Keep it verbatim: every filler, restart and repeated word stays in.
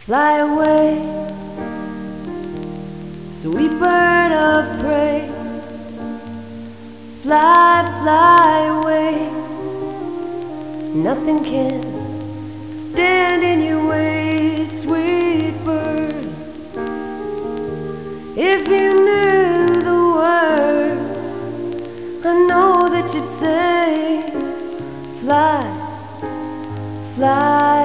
Fly away, sweet bird of prey. Fly, fly away. Nothing can stand in your way, sweet bird. If you knew the words I know that you'd say, fly, fly